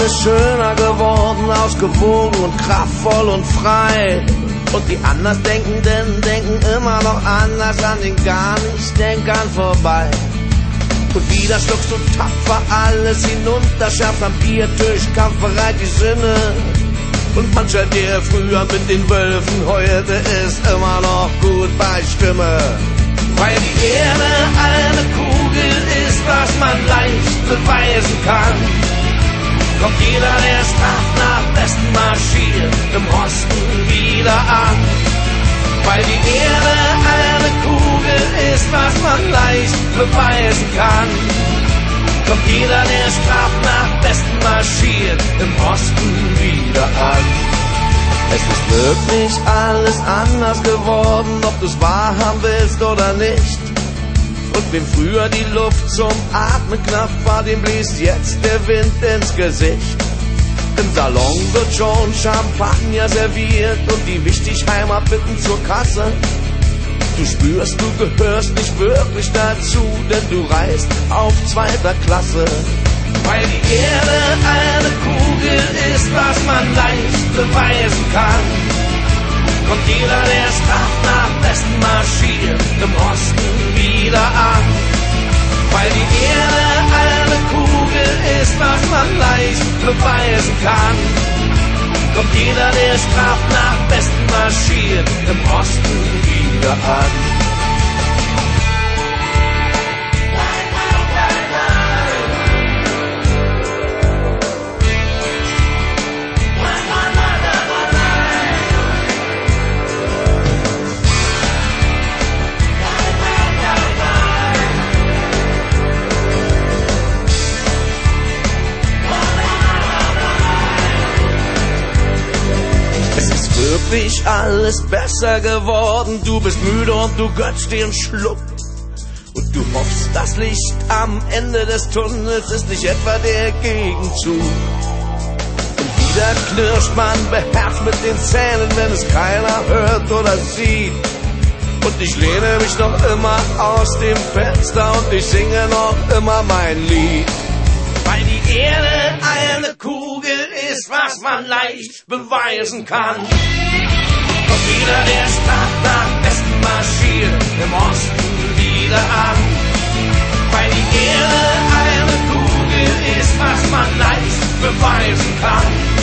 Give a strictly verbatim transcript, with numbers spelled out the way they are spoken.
alles schöner geworden, ausgewogen und kraftvoll und frei. Und die Andersdenkenden denken immer noch anders an den gar nicht Denkern vorbei. Und wieder schluckst du tapfer alles hinunter, schärfst am Biertisch kampfbereit die Sinne. Und mancher, der früher mit den Wölfen heulte, ist immer noch gut bei Stimme. Weil die Erde eine Kugel ist, was man leicht beweisen kann, kommt jeder, der straff nach Westen marschiert, im Osten wieder an. Weil die Erde eine Kugel ist, was man leicht beweisen kann, kommt jeder, der straff nach Westen marschiert, im Osten wieder an. Es ist wirklich alles anders geworden, ob du's wahrhaben willst oder nicht. Und wem früher die Luft zum Atmen knapp war, dem bläst jetzt der Wind ins Gesicht. Im Salon wird schon Champagner serviert und die Wichtigheimer bitten zur Kasse. Du spürst, du gehörst nicht wirklich dazu, denn du reist auf zweiter Klasse. Weil die Erde eine Kugel ist, was man leicht beweisen kann, kommt jeder, der straff nach Westen marschiert, im Osten wieder an. Weil die Erde eine Kugel ist, was man leicht beweisen kann, kommt jeder, der straff nach Westen marschiert, im Osten wieder an. Wirklich alles besser geworden, du bist müde und du gönnst dir einen Schluck. Und du hoffst, das Licht am Ende des Tunnels ist nicht etwa der Gegenzug. Und wieder knirscht man beherzt mit den Zähnen, wenn es keiner hört oder sieht. Und ich lehne mich noch immer aus dem Fenster und ich singe noch immer mein Lied. Weil die Erde eine Kugel ist, was man leicht beweisen kann, kommt jeder, der straff nach Westen marschiert, im Osten wieder an. Weil die Erde eine Kugel ist, was man leicht beweisen kann,